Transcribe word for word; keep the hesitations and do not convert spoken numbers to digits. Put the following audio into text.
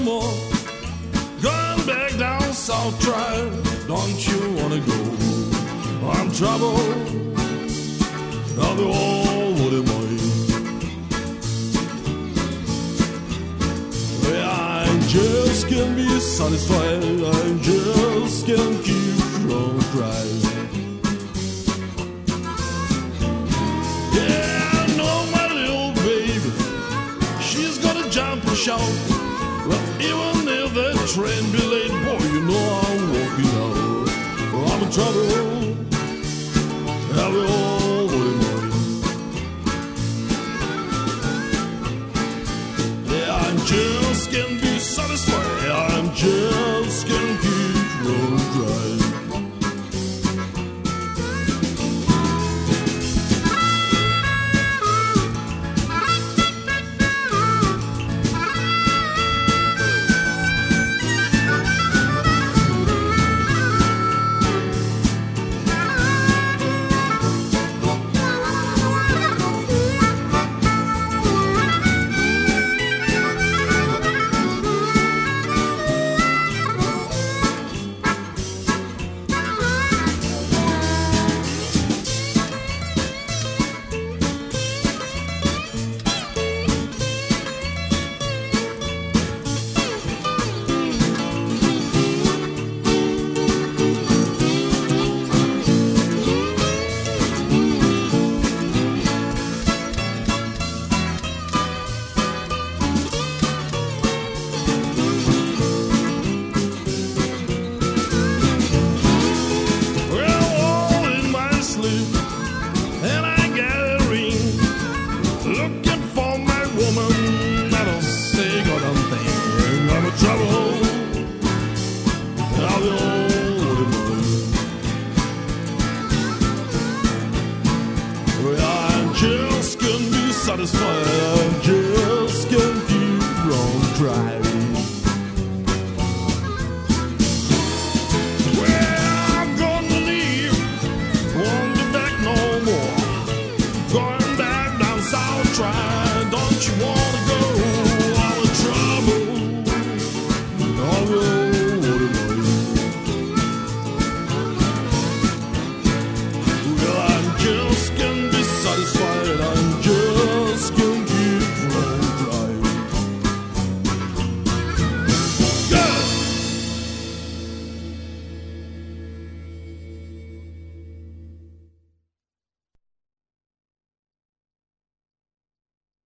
more. Going back down South Drive, don't you wanna go? I'm trouble, now they're all what am I? I just can't be satisfied, I just can't keep from crying. Yeah, I know my little baby, she's gonna jump and shout. Well, even if that train be late, boy, you know I'm walking out. I'm in trouble, now we're all going on. Yeah, I just can't be satisfied, I just can't keep from crying. Satisfied.